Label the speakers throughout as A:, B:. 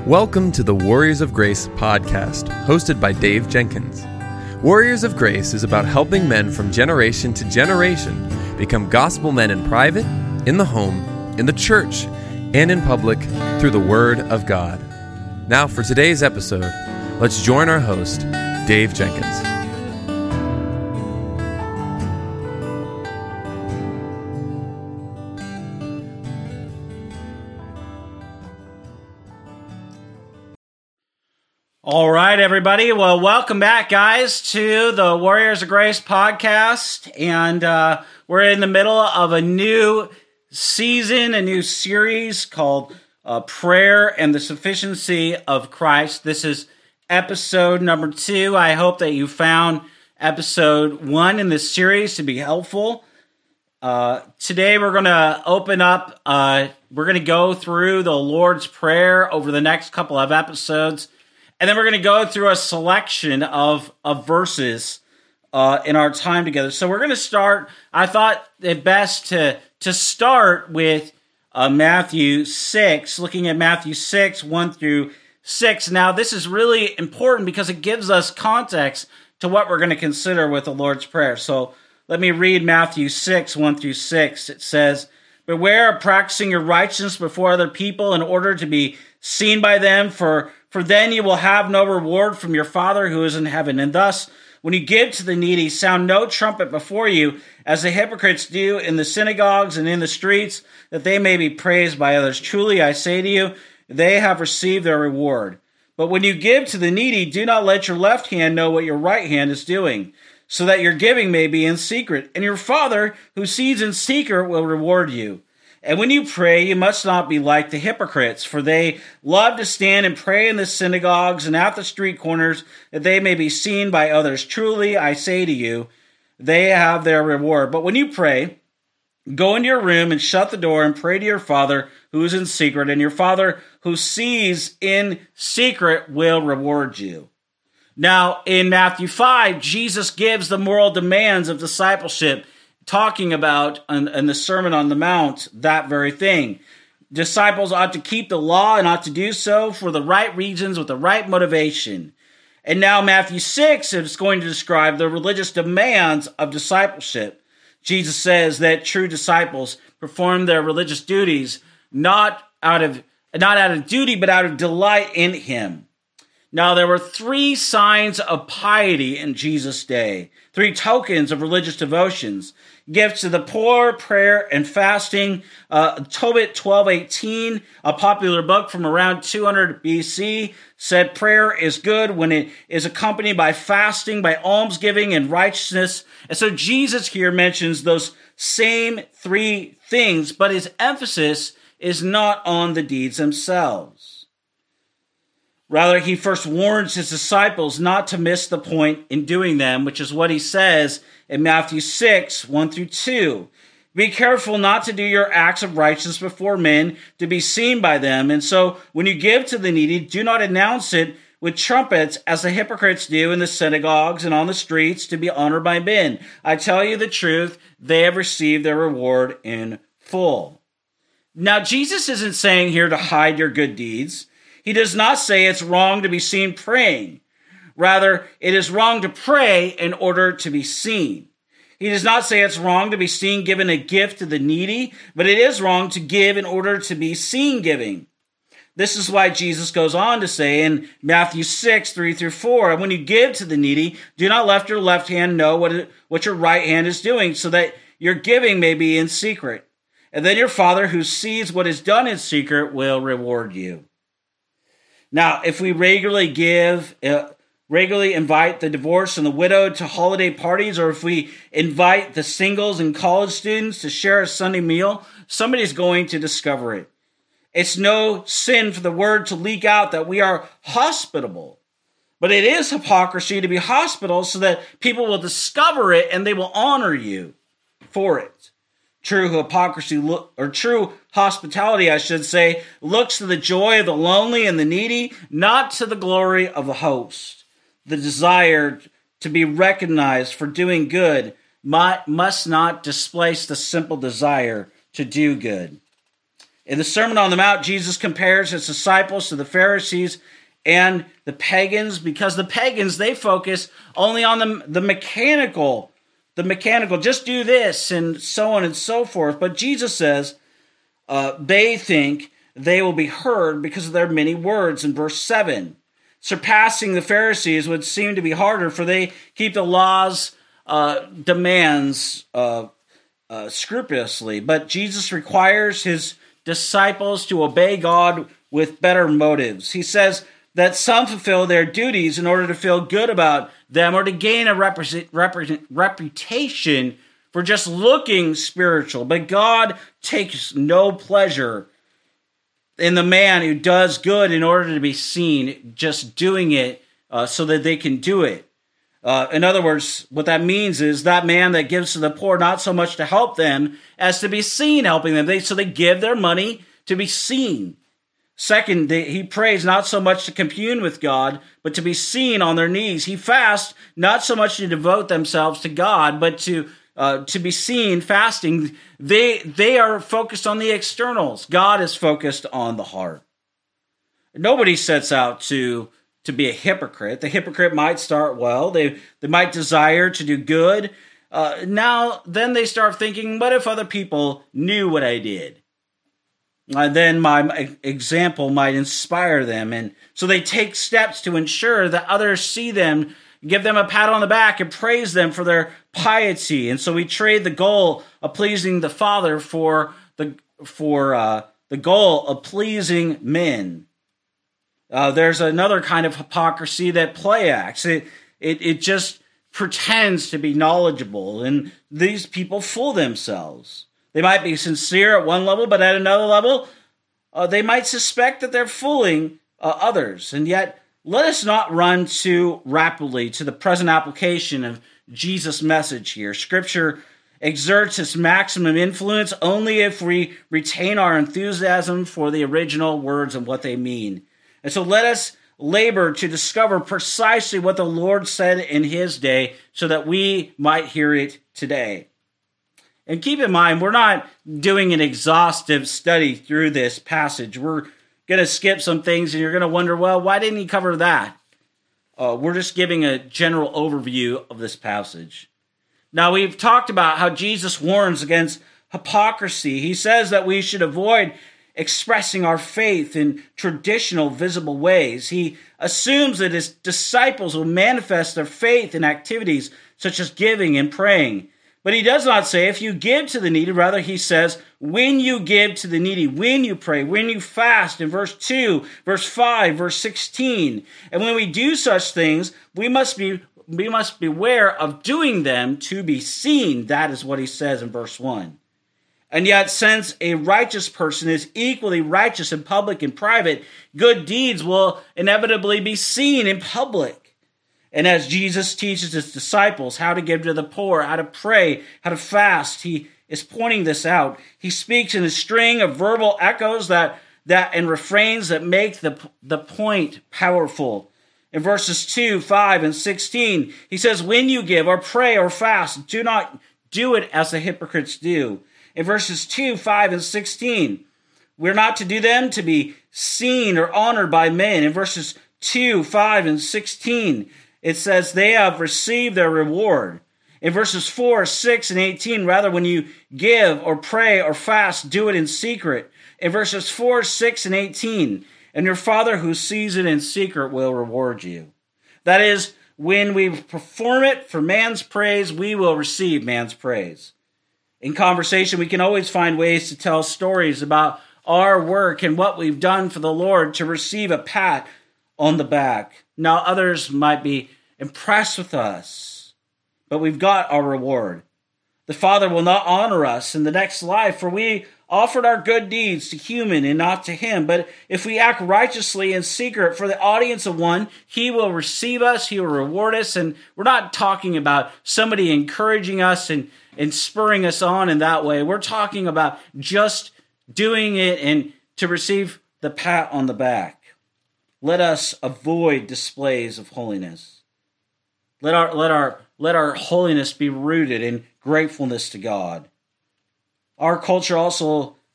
A: Welcome to the Warriors of Grace podcast, hosted by Dave Jenkins. Warriors of Grace is about helping men from generation to generation become gospel men in private, in the home, in the church, and in public through the Word of God. Now for today's episode, let's join our host, Dave Jenkins.
B: All right, everybody. Well, welcome back, guys, to the Warriors of Grace podcast. And we're in the middle of a new season, a new series called Prayer and the Sufficiency of Christ. This is episode number 2. I hope that you found episode 1 in this series to be helpful. Today, we're going to open up, we're going to go through the Lord's Prayer over the next couple of episodes. And then we're going to go through a selection of verses in our time together. So we're going to start, I thought it best to start with Matthew 6, looking at Matthew 6, 1 through 6. Now, this is really important because it gives us context to what we're going to consider with the Lord's Prayer. So let me read Matthew 6, 1 through 6. It says, "Beware of practicing your righteousness before other people in order to be seen by them, for then you will have no reward from your Father who is in heaven. And thus, when you give to the needy, sound no trumpet before you, as the hypocrites do in the synagogues and in the streets, that they may be praised by others. Truly, I say to you, they have received their reward. But when you give to the needy, do not let your left hand know what your right hand is doing, so that your giving may be in secret. And your Father, who sees in secret, will reward you. And when you pray, you must not be like the hypocrites, for they love to stand and pray in the synagogues and at the street corners, that they may be seen by others. Truly, I say to you, they have their reward. But when you pray, go into your room and shut the door and pray to your Father who is in secret, and your Father who sees in secret will reward you." Now, in Matthew 5, Jesus gives the moral demands of discipleship, talking about in the Sermon on the Mount, that very thing. Disciples ought to keep the law and ought to do so for the right reasons with the right motivation. And now Matthew 6 is going to describe the religious demands of discipleship. Jesus says that true disciples perform their religious duties not out of duty, but out of delight in Him. Now, there were 3 signs of piety in Jesus' day, 3 tokens of religious devotions: gifts to the poor, prayer, and fasting. Tobit 12:18, a popular book from around 200 BC, said prayer is good when it is accompanied by fasting, by almsgiving, and righteousness. And so Jesus here mentions those same 3 things, but his emphasis is not on the deeds themselves. Rather, he first warns his disciples not to miss the point in doing them, which is what he says in Matthew 6, 1 through 2. "Be careful not to do your acts of righteousness before men to be seen by them. And so when you give to the needy, do not announce it with trumpets as the hypocrites do in the synagogues and on the streets to be honored by men. I tell you the truth, they have received their reward in full." Now, Jesus isn't saying here to hide your good deeds. He does not say it's wrong to be seen praying. Rather, it is wrong to pray in order to be seen. He does not say it's wrong to be seen giving a gift to the needy, but it is wrong to give in order to be seen giving. This is why Jesus goes on to say in Matthew 6, 3 through 4, "And when you give to the needy, do not let your left hand know what your right hand is doing, so that your giving may be in secret. And then your Father who sees what is done in secret will reward you." Now, if we regularly invite the divorced and the widowed to holiday parties, or if we invite the singles and college students to share a Sunday meal, somebody's going to discover it. It's no sin for the word to leak out that we are hospitable, but it is hypocrisy to be hospitable so that people will discover it and they will honor you for it. True hospitality, I should say, looks to the joy of the lonely and the needy, not to the glory of the host. The desire to be recognized for doing good must not displace the simple desire to do good. In the Sermon on the Mount, Jesus compares his disciples to the Pharisees and the pagans, because the pagans, they focus only on the mechanical, just do this and so on and so forth. But Jesus says they think they will be heard because of their many words in verse 7. Surpassing the Pharisees would seem to be harder, for they keep the law's demands scrupulously. But Jesus requires his disciples to obey God with better motives. He says that some fulfill their duties in order to feel good about them or to gain a reputation for just looking spiritual. But God takes no pleasure in the man who does good in order to be seen, just doing it so that they can do it. In other words, what that means is that man that gives to the poor, not so much to help them as to be seen helping them. So they give their money to be seen. Second, he prays not so much to commune with God, but to be seen on their knees. He fasts not so much to devote themselves to God, but to be seen fasting. They are focused on the externals. God is focused on the heart. Nobody sets out to be a hypocrite. The hypocrite might start well. They might desire to do good. Then they start thinking, what if other people knew what I did? Then my example might inspire them. And so they take steps to ensure that others see them, give them a pat on the back, and praise them for their piety. And so we trade the goal of pleasing the Father for the goal of pleasing men. There's another kind of hypocrisy that play acts. It just pretends to be knowledgeable, and these people fool themselves. They might be sincere at one level, but at another level, they might suspect that they're fooling others. And yet, let us not run too rapidly to the present application of Jesus' message here. Scripture exerts its maximum influence only if we retain our enthusiasm for the original words and what they mean. And so let us labor to discover precisely what the Lord said in his day so that we might hear it today. And keep in mind, we're not doing an exhaustive study through this passage. We're going to skip some things, and you're going to wonder, well, why didn't he cover that? We're just giving a general overview of this passage. Now, we've talked about how Jesus warns against hypocrisy. He says that we should avoid expressing our faith in traditional, visible ways. He assumes that his disciples will manifest their faith in activities such as giving and praying. But he does not say if you give to the needy. Rather, he says when you give to the needy, when you pray, when you fast, in verse 2, verse 5, verse 16. And when we do such things, we must beware of doing them to be seen. That is what he says in verse 1. And yet, since a righteous person is equally righteous in public and private, good deeds will inevitably be seen in public. And as Jesus teaches his disciples how to give to the poor, how to pray, how to fast, he is pointing this out. He speaks in a string of verbal echoes that and refrains that make the point powerful. In verses 2, 5, and 16, he says, when you give or pray or fast, do not do it as the hypocrites do. In verses 2, 5, and 16, we're not to do them to be seen or honored by men. In verses 2, 5, and 16, it says they have received their reward. In verses 4, 6, and 18, rather, when you give or pray or fast, do it in secret. In verses 4, 6, and 18, and your Father who sees it in secret will reward you. That is, when we perform it for man's praise, we will receive man's praise. In conversation, we can always find ways to tell stories about our work and what we've done for the Lord to receive a pat on the back. Now, others might be impressed with us, but we've got our reward. The Father will not honor us in the next life, for we offered our good deeds to human and not to him. But if we act righteously in secret for the audience of one, he will receive us, he will reward us. And we're not talking about somebody encouraging us and spurring us on in that way. We're talking about just doing it and to receive the pat on the back. Let us avoid displays of holiness. Let our holiness be rooted in gratefulness to God. Our culture also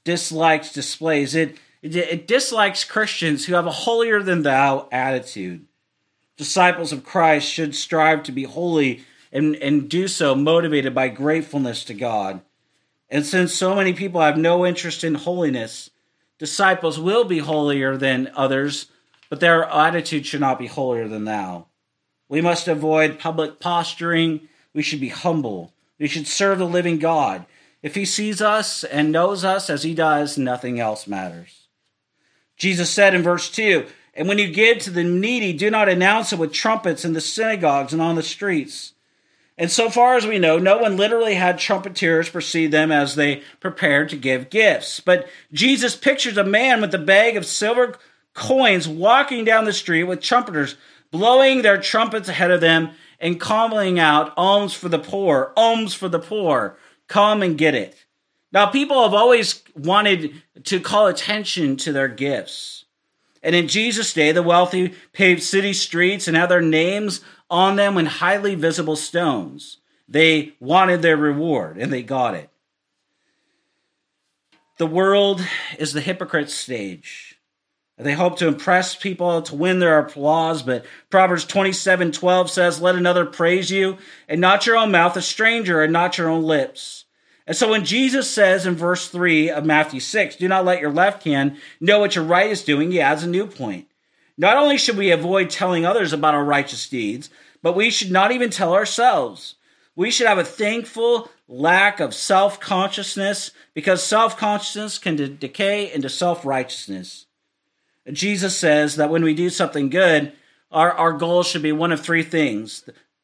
B: dislikes displays. It dislikes Christians who have a holier-than-thou attitude. Disciples of Christ should strive to be holy and do so motivated by gratefulness to God. And since so many people have no interest in holiness, disciples will be holier than others, but their attitude should not be holier than thou. We must avoid public posturing. We should be humble. We should serve the living God. If he sees us and knows us as he does, nothing else matters. Jesus said in verse 2, "And when you give to the needy, do not announce it with trumpets in the synagogues and on the streets." And so far as we know, no one literally had trumpeters precede them as they prepared to give gifts. But Jesus pictures a man with a bag of silver coins walking down the street with trumpeters blowing their trumpets ahead of them and calling out, "Alms for the poor, alms for the poor, come and get it." Now, people have always wanted to call attention to their gifts. And in Jesus' day, the wealthy paved city streets and had their names on them with highly visible stones. They wanted their reward, and they got it. The world is the hypocrite's stage. They hope to impress people, to win their applause, but Proverbs 27:12 says, "Let another praise you, and not your own mouth, a stranger, and not your own lips." And so when Jesus says in verse 3 of Matthew 6, "Do not let your left hand know what your right is doing," he adds a new point. Not only should we avoid telling others about our righteous deeds, but we should not even tell ourselves. We should have a thankful lack of self-consciousness, because self-consciousness can decay into self-righteousness. And Jesus says that when we do something good, our goal should be one of three things.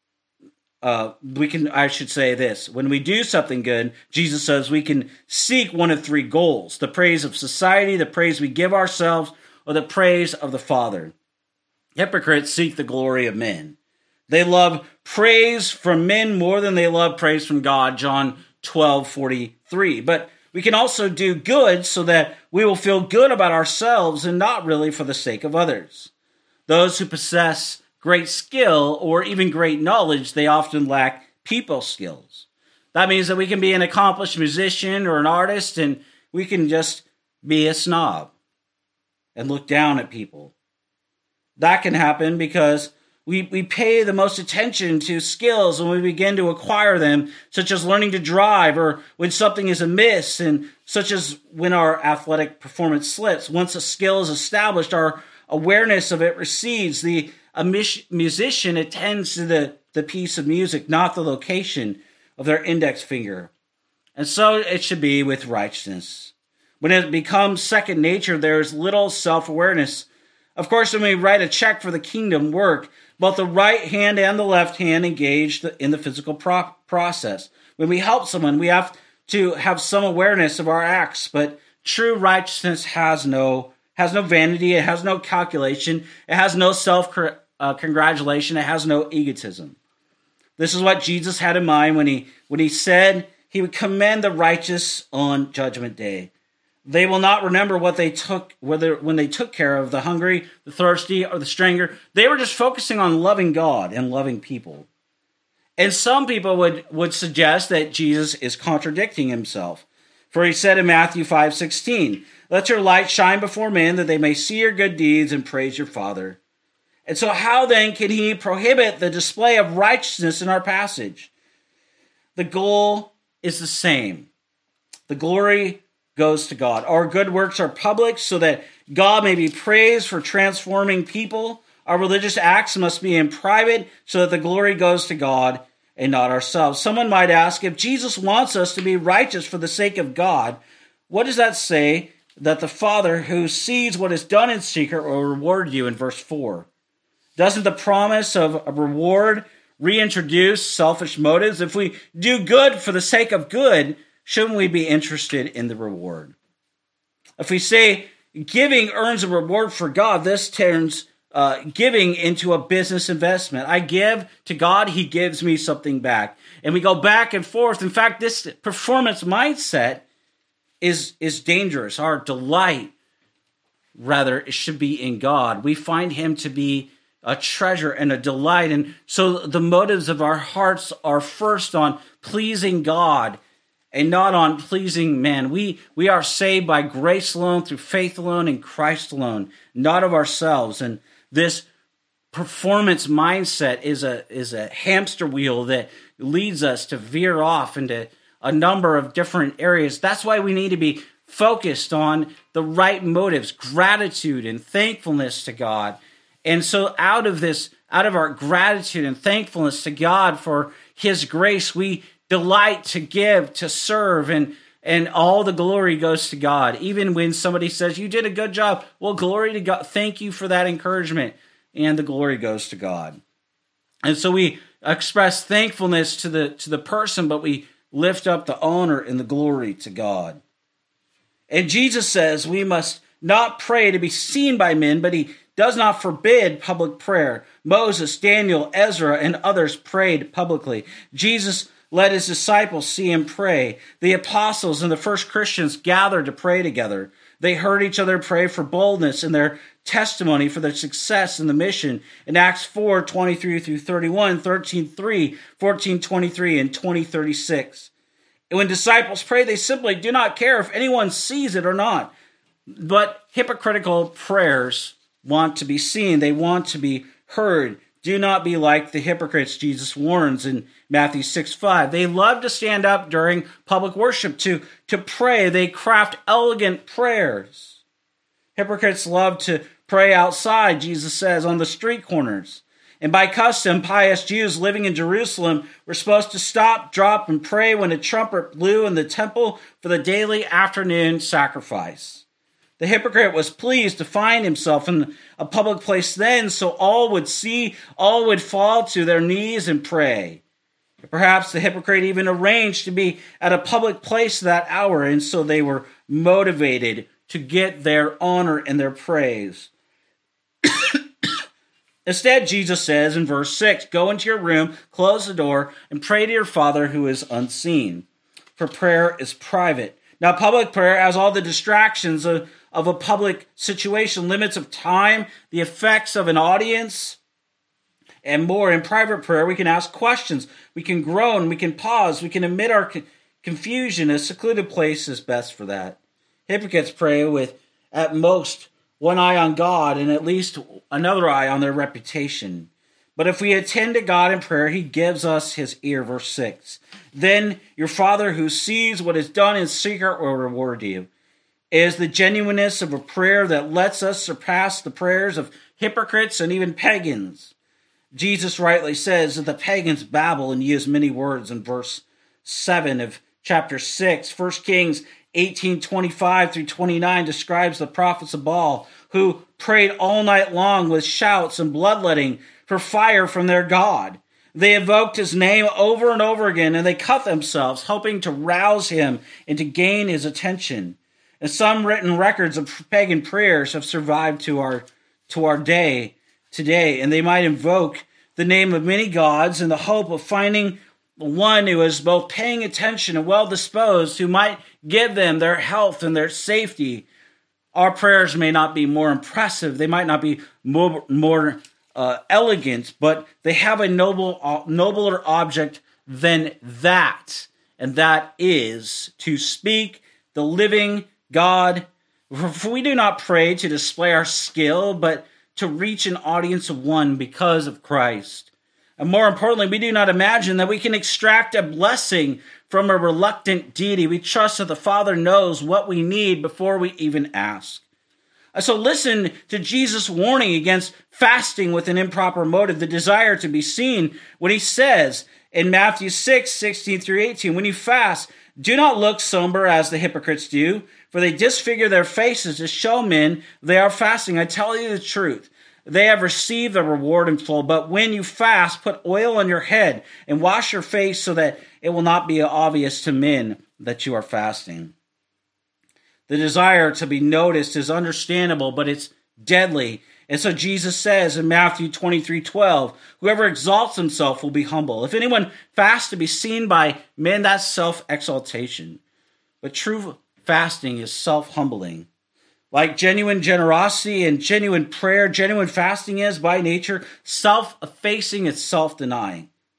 B: I should say this. When we do something good, Jesus says we can seek one of three goals: the praise of society, the praise we give ourselves, or the praise of the Father. Hypocrites seek the glory of men. They love praise from men more than they love praise from God, John 12:43. But we can also do good so that we will feel good about ourselves and not really for the sake of others. Those who possess great skill or even great knowledge, they often lack people skills. That means that we can be an accomplished musician or an artist and we can just be a snob and look down at people. That can happen because we pay the most attention to skills when we begin to acquire them, such as learning to drive, or when something is amiss, and such as when our athletic performance slips. Once a skill is established, our awareness of it recedes. A musician attends to the piece of music, not the location of their index finger. And so it should be with righteousness. When it becomes second nature, there is little self-awareness. Of course, when we write a check for the kingdom work, both the right hand and the left hand engage in the physical process. When we help someone, we have to have some awareness of our acts, but true righteousness has no vanity, it has no calculation, it has no self-congratulation, it has no egotism. This is what Jesus had in mind when he said he would commend the righteous on Judgment Day. They will not remember what they took, when they took care of the hungry, the thirsty, or the stranger. They were just focusing on loving God and loving people. And some people would suggest that Jesus is contradicting himself. For he said in Matthew 5:16, "Let your light shine before men, that they may see your good deeds and praise your Father." And so how then can he prohibit the display of righteousness in our passage? The goal is the same. The glory goes to God. Our good works are public so that God may be praised for transforming people. Our religious acts must be in private so that the glory goes to God and not ourselves. Someone might ask, if Jesus wants us to be righteous for the sake of God, what does that say that the Father who sees what is done in secret will reward you in verse 4? Doesn't the promise of a reward reintroduce selfish motives? If we do good for the sake of good, shouldn't we be interested in the reward? If we say giving earns a reward for God, this turns giving into a business investment. I give to God, he gives me something back. And we go back and forth. In fact, this performance mindset is dangerous. Our delight, rather, it should be in God. We find him to be a treasure and a delight. And so the motives of our hearts are first on pleasing God and not on pleasing men. We are saved by grace alone, through faith alone, in Christ alone, not of ourselves. And this performance mindset is a hamster wheel that leads us to veer off into a number of different areas. That's why we need to be focused on the right motives, gratitude and thankfulness to God. And so out of our gratitude and thankfulness to God for his grace, we delight to give, to serve, and all the glory goes to God. Even when somebody says, you did a good job, well, glory to God. Thank you for that encouragement. And the glory goes to God. And so we express thankfulness to the person, but we lift up the honor and the glory to God. And Jesus says we must not pray to be seen by men, but he does not forbid public prayer. Moses, Daniel, Ezra, and others prayed publicly. Jesus let his disciples see him pray. The apostles and the first Christians gathered to pray together. They heard each other pray for boldness in their testimony, for their success in the mission. In Acts 4:23 through 31, 13:3, 14:23, and 20:36. And when disciples pray, they simply do not care if anyone sees it or not. But hypocritical prayers want to be seen. They want to be heard. Do not be like the hypocrites, Jesus warns in Matthew 6:5. They love to stand up during public worship to pray. They craft elegant prayers. Hypocrites love to pray outside, Jesus says, on the street corners. And by custom, pious Jews living in Jerusalem were supposed to stop, drop, and pray when a trumpet blew in the temple for the daily afternoon sacrifice. The hypocrite was pleased to find himself in a public place then, so all would see, all would fall to their knees and pray. Perhaps the hypocrite even arranged to be at a public place that hour, and so they were motivated to get their honor and their praise. Instead, Jesus says in verse 6, go into your room, close the door, and pray to your Father who is unseen. For prayer is private. Now, public prayer has all the distractions of a public situation, limits of time, the effects of an audience, and more. In private prayer, we can ask questions, we can groan, we can pause, we can admit our confusion. A secluded place is best for that. Hypocrites pray with, at most, one eye on God and at least another eye on their reputation. But if we attend to God in prayer, he gives us his ear. Verse 6. Then your Father who sees what is done in secret will reward you. It is the genuineness of a prayer that lets us surpass the prayers of hypocrites and even pagans. Jesus rightly says that the pagans babble and use many words in verse 7 of chapter 6. 1 Kings 18:25 through 29 describes the prophets of Baal who prayed all night long with shouts and bloodletting for fire from their God. They invoked his name over and over again, and they cut themselves, hoping to rouse him and to gain his attention. And some written records of pagan prayers have survived to our day today, and they might invoke the name of many gods in the hope of finding one who is both paying attention and well-disposed, who might give them their health and their safety. Our prayers may not be more impressive, they might not be more elegant, but they have a nobler object than that, and that is to speak the living God. For we do not pray to display our skill, but to reach an audience of one because of Christ. And more importantly, we do not imagine that we can extract a blessing from a reluctant deity. We trust that the Father knows what we need before we even ask. So listen to Jesus' warning against fasting with an improper motive, the desire to be seen, when he says in Matthew 6:16 through 18, when you fast, do not look somber as the hypocrites do, for they disfigure their faces to show men they are fasting. I tell you the truth, they have received their reward in full. But when you fast, put oil on your head and wash your face so that it will not be obvious to men that you are fasting. The desire to be noticed is understandable, but it's deadly. And so Jesus says in Matthew 23:12, whoever exalts himself will be humble. If anyone fasts to be seen by men, that's self-exaltation. But true fasting is self-humbling. Like genuine generosity and genuine prayer, genuine fasting is by nature self-effacing, it's self-denying.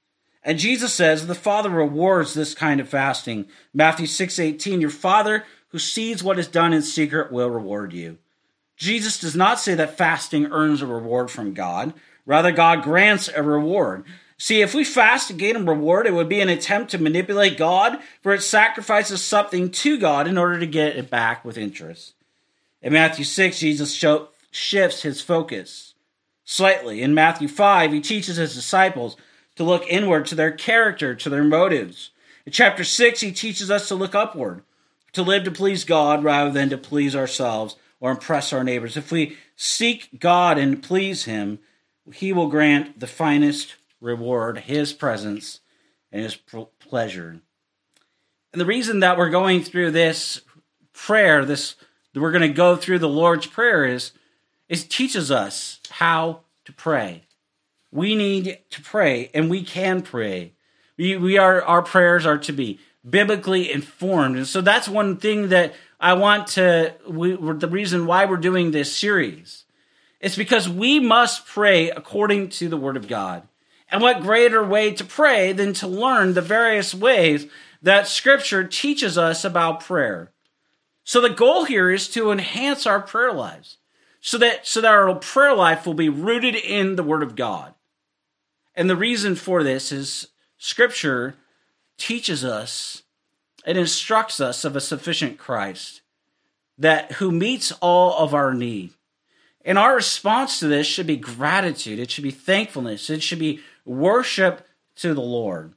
B: And Jesus says the Father rewards this kind of fasting. Matthew 6:18, your Father who sees what is done in secret will reward you. Jesus does not say that fasting earns a reward from God. Rather, God grants a reward. See, if we fast to gain a reward, it would be an attempt to manipulate God, for it sacrifices something to God in order to get it back with interest. In Matthew 6, Jesus shifts his focus slightly. In Matthew 5, he teaches his disciples to look inward to their character, to their motives. In chapter 6, he teaches us to look upward, to live to please God rather than to please ourselves or impress our neighbors. If we seek God and please him, he will grant the finest reward, his presence and his pleasure. And the reason that we're going through this prayer, we're going to go through the Lord's Prayer is it teaches us how to pray. We need to pray, and we can pray. Our prayers are to be biblically informed. And so that's one thing that I want the reason why we're doing this series. It's because we must pray according to the Word of God. And what greater way to pray than to learn the various ways that Scripture teaches us about prayer. So the goal here is to enhance our prayer lives so that our prayer life will be rooted in the Word of God. And the reason for this is Scripture teaches us and instructs us of a sufficient Christ who meets all of our need. And our response to this should be gratitude. It should be thankfulness. It should be worship to the Lord.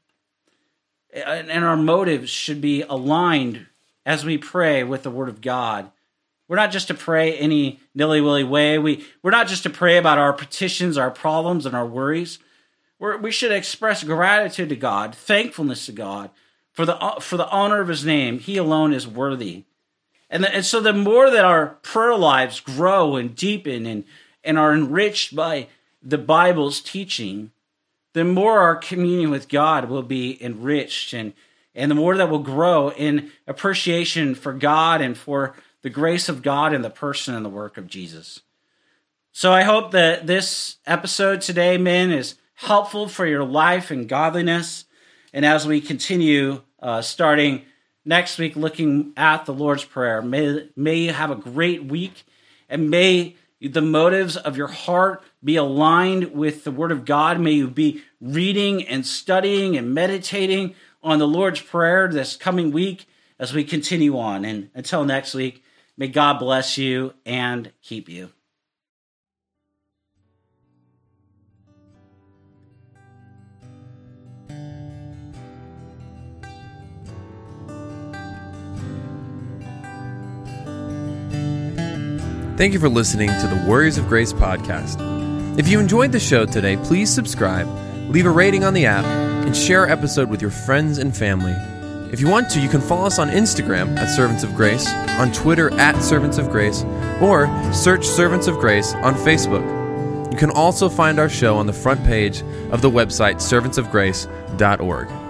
B: And our motives should be aligned as we pray with the Word of God. We're not just to pray any nilly-willy way. We're not just to pray about our petitions, our problems, and our worries. We should express gratitude to God, thankfulness to God for the honor of his name. He alone is worthy. And so the more that our prayer lives grow and deepen and are enriched by the Bible's teaching, the more our communion with God will be enriched, and the more that will grow in appreciation for God and for the grace of God and the person and the work of Jesus. So I hope that this episode today, men, is helpful for your life and godliness. And as we continue starting next week looking at the Lord's Prayer, may you have a great week, and may the motives of your heart be aligned with the Word of God. May you be reading and studying and meditating on the Lord's Prayer this coming week as we continue on. And until next week, may God bless you and keep you.
A: Thank you for listening to the Warriors of Grace podcast. If you enjoyed the show today, please subscribe, leave a rating on the app, and share our episode with your friends and family. If you want to, you can follow us on Instagram at Servants of Grace, on Twitter at Servants of Grace, or search Servants of Grace on Facebook. You can also find our show on the front page of the website servantsofgrace.org.